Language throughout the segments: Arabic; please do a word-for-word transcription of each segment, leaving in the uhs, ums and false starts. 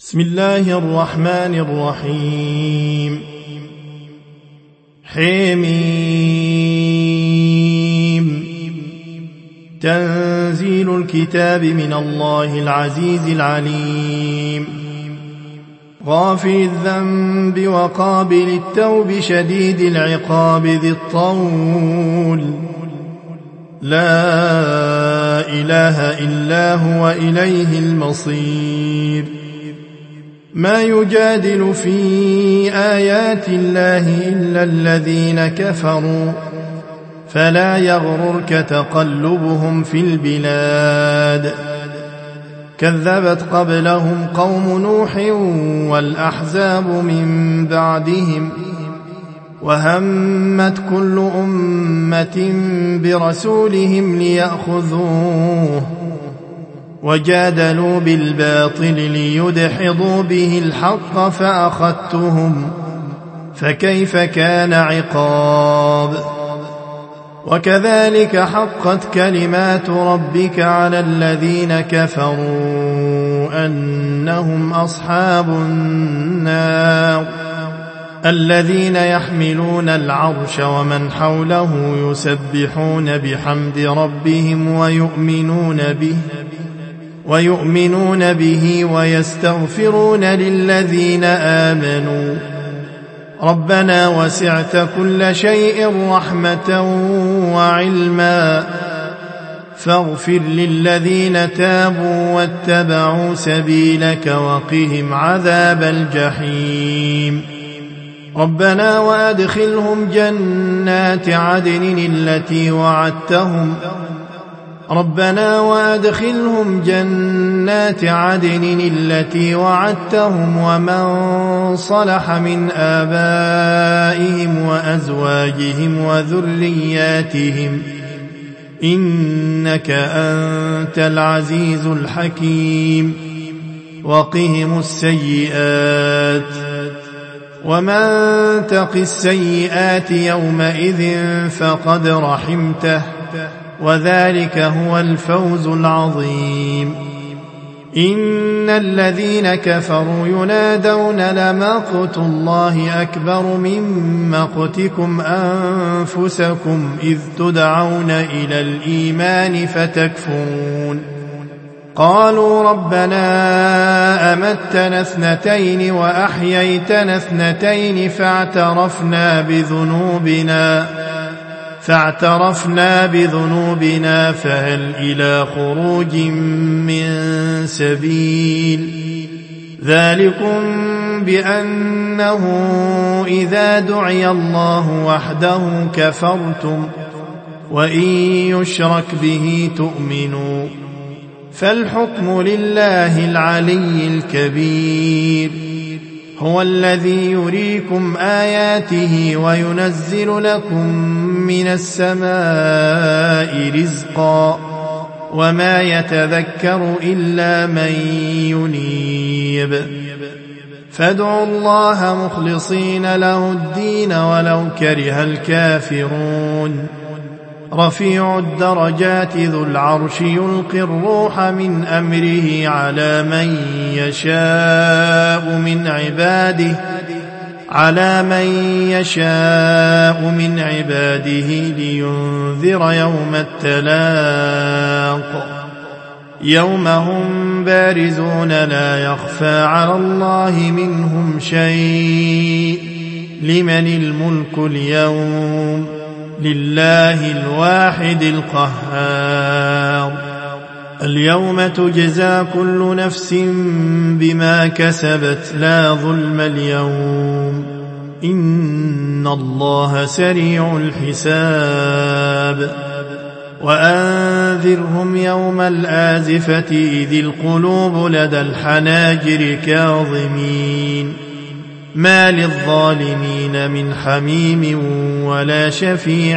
بسم الله الرحمن الرحيم. حميم. تنزيل الكتاب من الله العزيز العليم. غافر الذنب وقابل التوب شديد العقاب ذي الطول، لا إله إلا هو إليه المصير. ما يجادل في آيات الله إلا الذين كفروا، فلا يغررك تقلبهم في البلاد. كذبت قبلهم قوم نوح والأحزاب من بعدهم، وهمت كل أمة برسولهم ليأخذوه، وجادلوا بالباطل ليدحضوا به الحق فأخذتهم، فكيف كان عقاب. وكذلك حقت كلمات ربك على الذين كفروا أنهم أصحاب النار، الذين يحملون العرش ومن حوله يسبحون بحمد ربهم ويؤمنون به ويؤمنون به ويستغفرون للذين آمنوا ربنا وسعت كل شيء رحمة وعلما، فاغفر للذين تابوا واتبعوا سبيلك وقهم عذاب الجحيم. ربنا وأدخلهم جنات عدن التي وعدتهم ربنا وأدخلهم جنات عدن التي وعدتهم ومن صلح من آبائهم وأزواجهم وذرياتهم، إنك أنت العزيز الحكيم. وقهم السيئات، ومن تق السيئات يومئذ فقد رحمته، وذلك هو الفوز العظيم. إن الذين كفروا ينادون لمقت الله أكبر من مقتكم أنفسكم إذ تدعون إلى الإيمان فتكفرون. قالوا ربنا أمتنا اثنتين وأحييتنا اثنتين فاعترفنا بذنوبنا فاعترفنا بذنوبنا فهل إلى خروج من سبيل. ذلكم بأنه إذا دعي الله وحده كفرتم، وإن يشرك به تؤمنوا، فالحكم لله العلي الكبير. هو الذي يريكم آياته وينزل لكم من السماء رزقا، وما يتذكر إلا من ينيب. فادعوا الله مخلصين له الدين ولو كره الكافرون. رفيع الدرجات ذو العرش يلقي الروح من أمره على من يشاء من عباده على من يشاء من عباده لينذر يوم التلاق، يوم هم بارزون لا يخفى على الله منهم شيء. لمن الملك اليوم؟ لله الواحد القهار. اليوم تجزى كل نفس بما كسبت لا ظلم اليوم، إن الله سريع الحساب. وأنذرهم يوم الآزفة إذ القلوب لدى الحناجر كاظمين، ما للظالمين من حميم ولا شفيع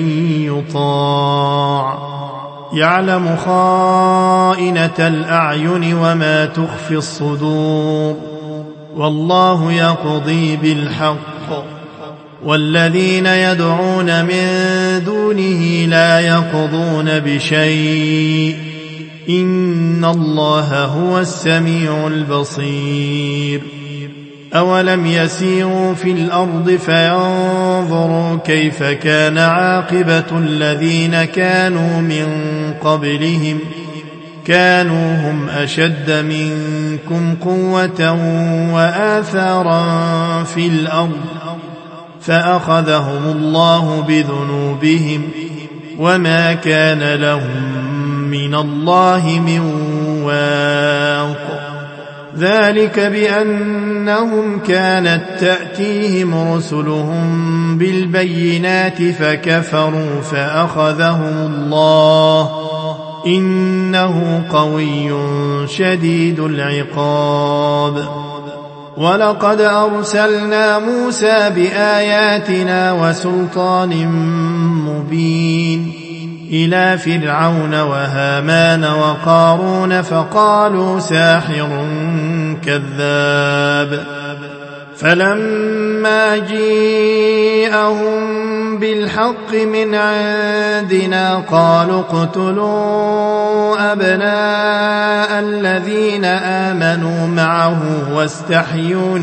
يطاع. يعلم خائنة الأعين وما تخفي الصدور، والله يقضي بالحق، والذين يدعون من دونه لا يقضون بشيء إن الله هو السميع البصير أولم يسيروا في الأرض فينظروا كيف كان عاقبة الذين كانوا من قبلهم كانوا هم أشد منكم قوة وآثارا في الأرض فأخذهم الله بذنوبهم وما كان لهم من الله من واق ذلك بأنهم كانت تأتيهم رسلهم بالبينات فكفروا فأخذهم الله إنه قوي شديد العقاب ولقد أرسلنا موسى بآياتنا وسلطان مبين إلى فرعون وهامان وقارون فقالوا ساحر كذاب فلما جيءهم بالحق من عندنا قالوا اقتلوا أبناء الذين آمنوا معه واستحيوا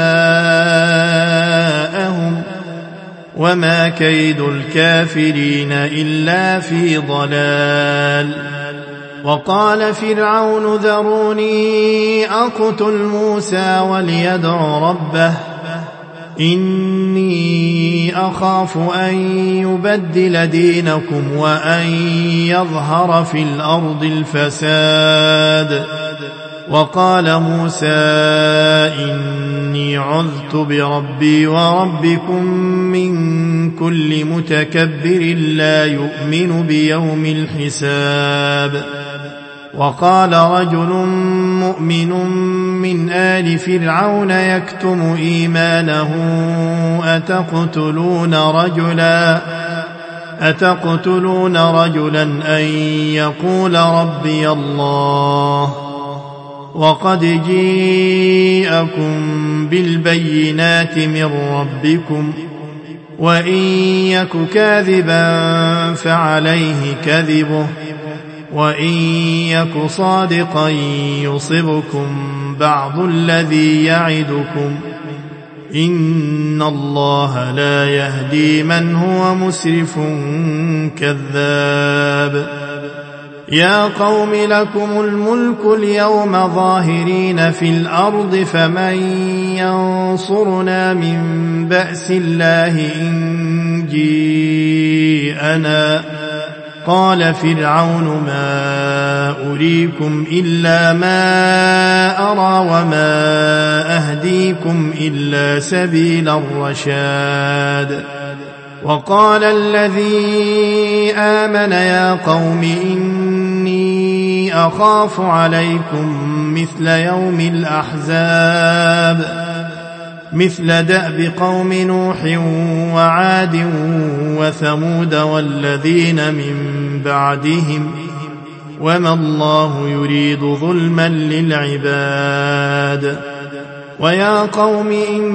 نساءهم وما كيد الكافرين إلا في ضلال وقال فرعون ذروني أقتل موسى وليدع ربه إني أخاف أن يبدل دينكم وأن يظهر في الأرض الفساد وقال موسى إني عذت بربي وربكم من كل متكبر لا يؤمن بيوم الحساب وقال رجل مؤمن من آل فرعون يكتم إيمانه أتقتلون رجلا أتقتلون رجلا أن يقول ربي الله وقد جيءكم بالبينات من ربكم وإن يك كاذبا فعليه كذبه وإن يك صادقا يصبكم بعض الذي يعدكم إن الله لا يهدي من هو مسرف كذاب يا قوم لكم الملك اليوم ظاهرين في الأرض فمن ينصرنا من بأس الله إن جيءنا قال فرعون ما أريكم إلا ما أرى وما أهديكم إلا سبيل الرشاد وقال الذي آمن يا قوم إني أخاف عليكم مثل يوم الأحزاب مثل دأب قوم نوح وعاد وثمود والذين من بعدهم وما الله يريد ظلما للعباد ويا قوم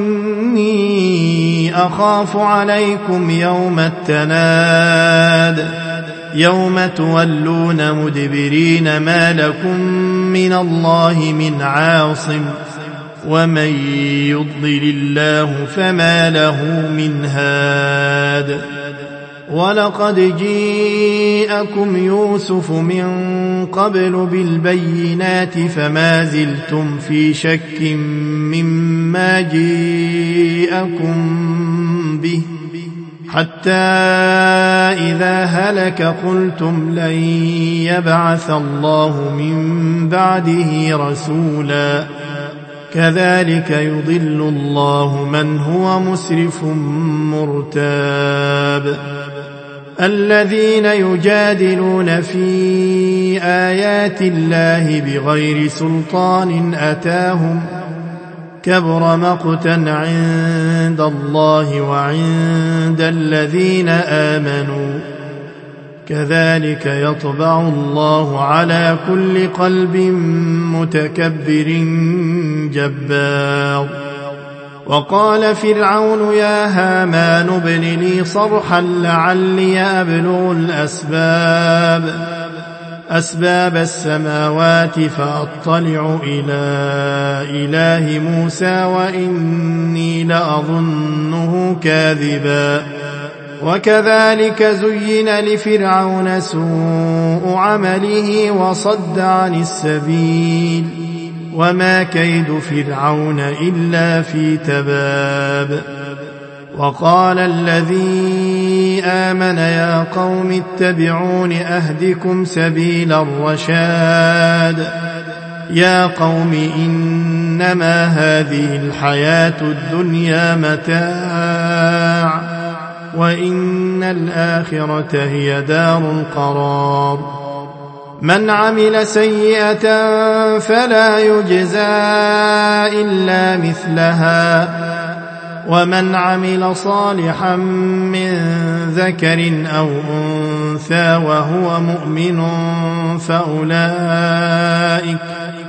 إني أخاف عليكم يوم التناد يوم تولون مدبرين ما لكم من الله من عاصم ومن يضلل الله فما له من هاد ولقد جيءكم يوسف من قبل بالبينات فما زلتم في شك مما جيءكم به حتى إذا هلك قلتم لن يبعث الله من بعده رسولا كذلك يضل الله من هو مسرف مرتاب الذين يجادلون في آيات الله بغير سلطان أتاهم كبر مقتا عند الله وعند الذين آمنوا كذلك يطبع الله على كل قلب متكبر جبار وقال فرعون يا هامان ابن لي صرحا لعلي أبلغ الأسباب أسباب السماوات فأطلع إلى إله موسى وإني لأظنه كاذبا وكذلك زين لفرعون سوء عمله وصد عن السبيل وما كيد فرعون إلا في تباب وقال الذي آمن يا قوم اتبعون أهدكم سبيل الرشاد يا قوم إنما هذه الحياة الدنيا متاع وإن الآخرة هي دار القرار من عمل سيئة فلا يجزى إلا مثلها ومن عمل صالحا من ذكر أو أنثى وهو مؤمن فأولئك,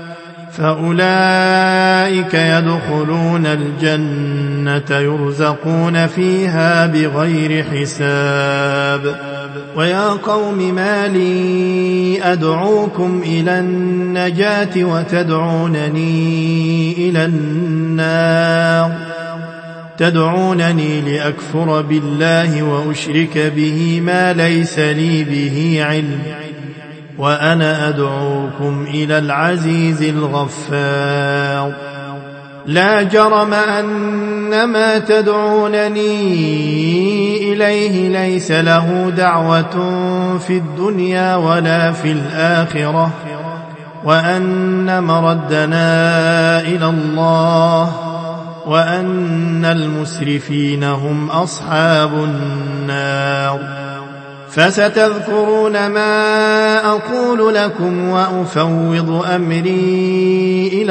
فأولئك يدخلون الجنة يرزقون فيها بغير حساب ويا قوم ما لي أدعوكم إلى النجاة وتدعونني إلى النار تدعونني لأكفر بالله وأشرك به ما ليس لي به علم وأنا أدعوكم إلى العزيز الغفار لا جرم أن ما تدعونني إليه ليس له دعوة في الدنيا ولا في الآخرة وأن مردنا إلى الله وأن المسرفين هم أصحاب النار فستذكرون ما أقول لكم وأفوض أمري إلى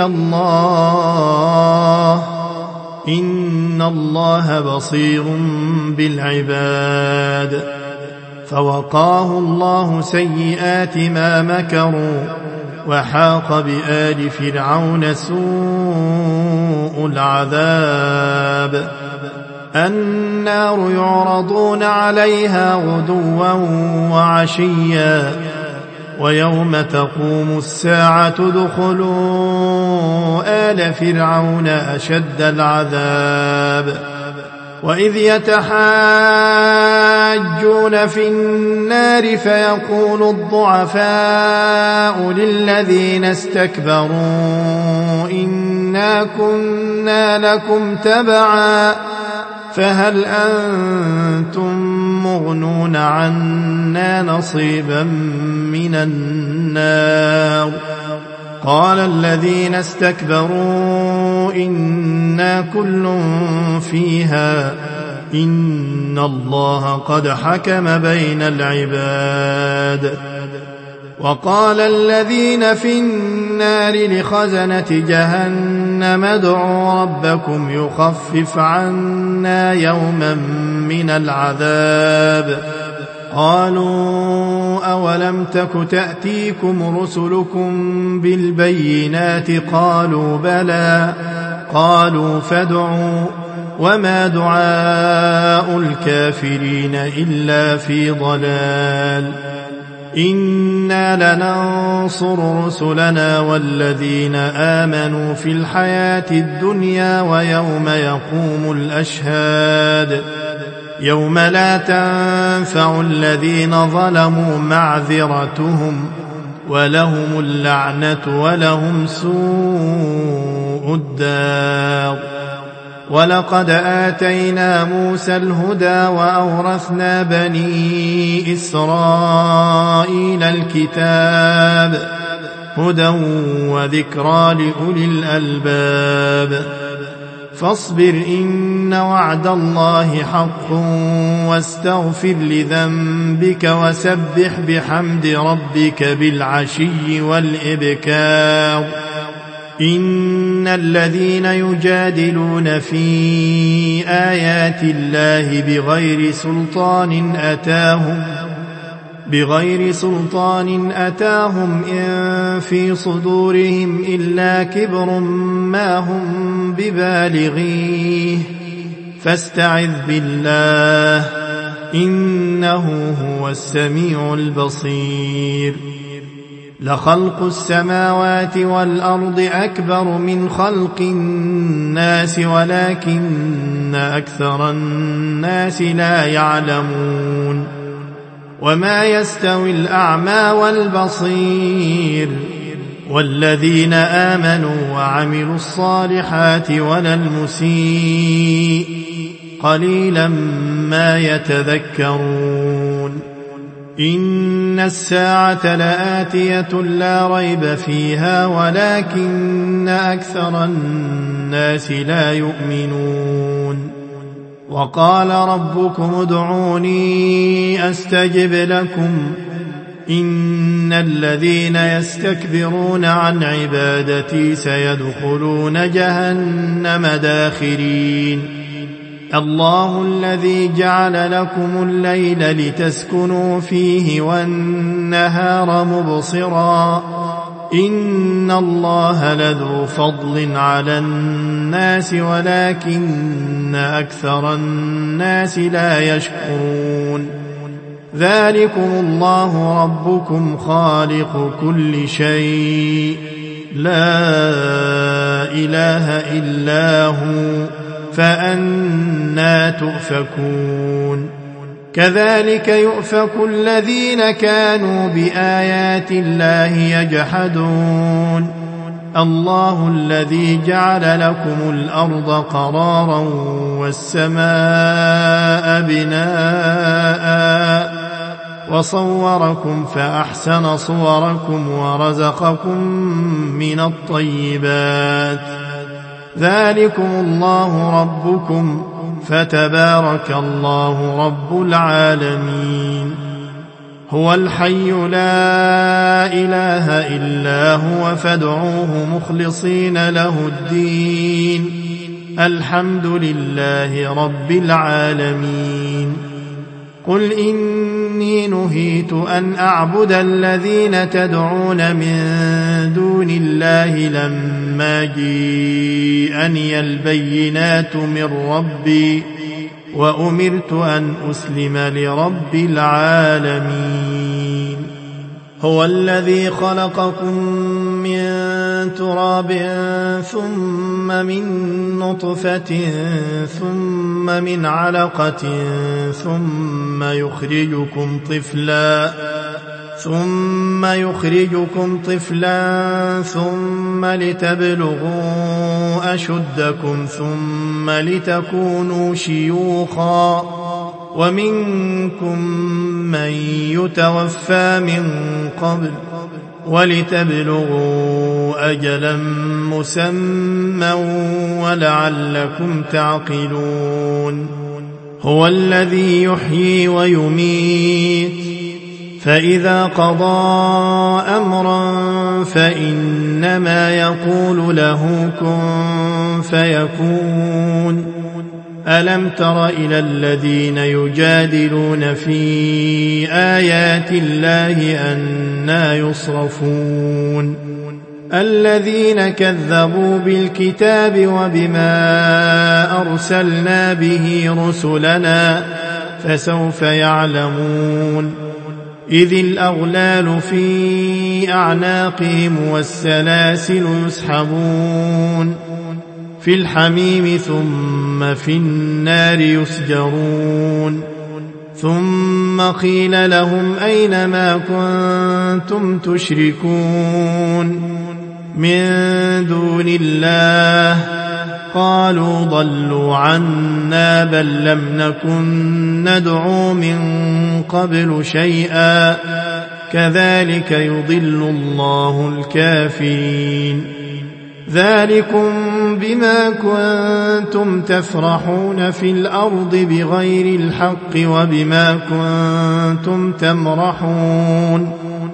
الله إن الله بصير بالعباد فوقاه الله سيئات ما مكروا وحاق بآل فرعون سوء العذاب النار يعرضون عليها غدوا وعشيا ويوم تقوم الساعة ادخلوا آل فرعون أشد العذاب وإذ يتحاجون في النار فيقول الضعفاء للذين استكبروا إنا كنا لكم تبعا فهل أنتم مغنون عنا نصيبا من النار قال الذين استكبروا إنا كل فيها إن الله قد حكم بين العباد وقال الذين في النار لخزنة جهنم ادعوا ربكم يخفف عنا يوما من العذاب قالوا أولم تك تأتيكم رسلكم بالبينات قالوا بلى قالوا فادعوا وما دعاء الكافرين إلا في ضلال إنا لننصر رسلنا والذين آمنوا في الحياة الدنيا ويوم يقوم الأشهاد يوم لا تنفع الذين ظلموا معذرتهم ولهم اللعنة ولهم سوء الدار ولقد آتينا موسى الهدى وأورثنا بني إسرائيل الكتاب هدى وذكرى لأولي الألباب فاصبر إن وعد الله حق واستغفر لذنبك وسبح بحمد ربك بالعشي والإبكار إن الذين يجادلون في آيات الله بغير سلطان أتاهم بغير سلطان أتاهم إن في صدورهم إلا كبر ما هم ببالغيه فاستعذ بالله إنه هو السميع البصير لخلق السماوات والأرض أكبر من خلق الناس ولكن أكثر الناس لا يعلمون وما يستوي الأعمى والبصير والذين آمنوا وعملوا الصالحات ولا المسيء قليلا ما يتذكرون إن الساعة لآتية لا ريب فيها ولكن أكثر الناس لا يؤمنون وقال ربكم ادعوني أستجب لكم إن الذين يستكبرون عن عبادتي سيدخلون جهنم داخرين الله الذي جعل لكم الليل لتسكنوا فيه والنهار مبصرا إن الله لذو فضل على الناس ولكن أكثر الناس لا يشكرون ذلكم الله ربكم خالق كل شيء لا إله إلا هو فأنى تؤفكون كذلك يؤفك الذين كانوا بآيات الله يجحدون الله الذي جعل لكم الأرض قرارا والسماء بناء وصوركم فأحسن صوركم ورزقكم من الطيبات ذلكم الله ربكم فتبارك الله رب العالمين هو الحي لا إله إلا هو فادعوه مخلصين له الدين الحمد لله رب العالمين قل إني نهيت أن أعبد الذين تدعون من دون الله لما جيءني البينات من ربي وأمرت أن أسلم لرب العالمين هو الذي خلقكم من تراب ثم من نطفة ثم من علقة ثم يخرجكم طفلا ثم يخرجكم طفلا ثم لتبلغوا أشدكم ثم لتكونوا شيوخا ومنكم من يتوفى من قبل ولتبلغوا أجلا مسمى ولعلكم تعقلون هو الذي يحيي ويميت فإذا قضى أمرا فإنما يقول له كن فيكون ألم تر إلى الذين يجادلون في آيات الله أنى يصرفون الذين كذبوا بالكتاب وبما أرسلنا به رسلنا فسوف يعلمون إذ الأغلال في أعناقهم والسلاسل يسحبون في الحميم ثم في النار يسجرون ثم قيل لهم أين ما كنتم تشركون من دون الله قالوا ضلوا عنا بل لم نكن ندعو من قبل شيئا كذلك يضل الله الكافرين ذلكم بما كنتم تفرحون في الأرض بغير الحق وبما كنتم تمرحون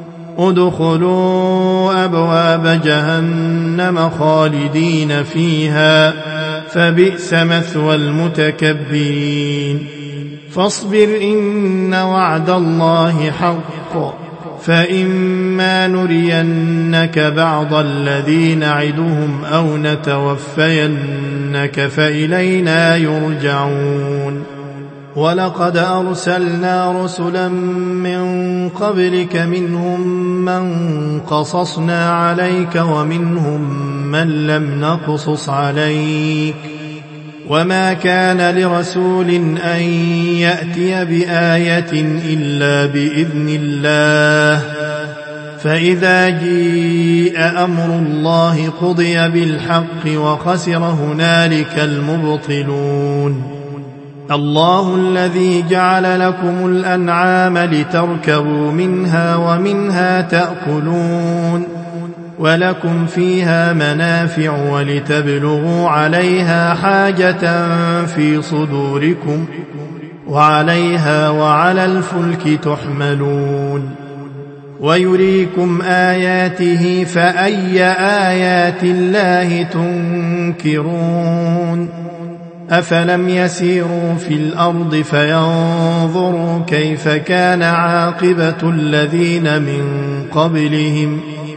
ادخلوا أبواب جهنم خالدين فيها فبئس مثوى المتكبرين فاصبر إن وعد الله حق فإما نرينك بعض الذي نعدهم أو نتوفينك فإلينا يرجعون ولقد أرسلنا رسلا من قبلك منهم من قصصنا عليك ومنهم من لم نقصص عليك وما كان لرسول أن يأتي بآية إلا بإذن الله فإذا جيء أمر الله قضي بالحق وخسر هنالك المبطلون الله الذي جعل لكم الأنعام لتركبوا منها ومنها تأكلون ولكم فيها منافع ولتبلغوا عليها حاجة في صدوركم وعليها وعلى الفلك تحملون ويريكم آياته فأي آيات الله تنكرون أفلم يسيروا في الأرض فينظروا كيف كان عاقبة الذين من قبلهم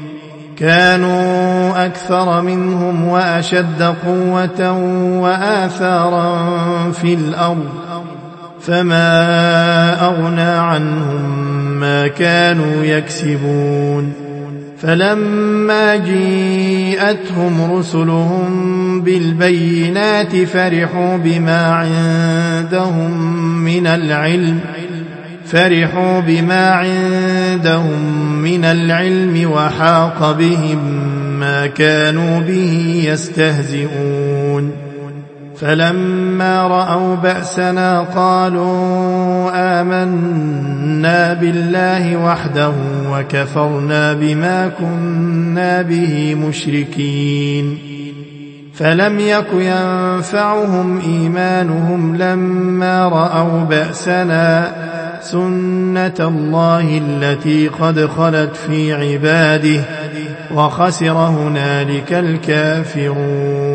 كانوا أكثر منهم وأشد قوة وآثارا في الأرض فما أغنى عنهم ما كانوا يكسبون فلما جيءتهم رسلهم بالبينات فرحوا بما عندهم من العلم فرحوا بما عندهم من العلم وحاق بهم ما كانوا به يستهزئون فلما رأوا بأسنا قالوا آمنا بالله وحده وكفرنا بما كنا به مشركين فلم يك ينفعهم إيمانهم لما رأوا بأسنا سنة الله التي قد خلت في عباده وخسر هنالك الكافرون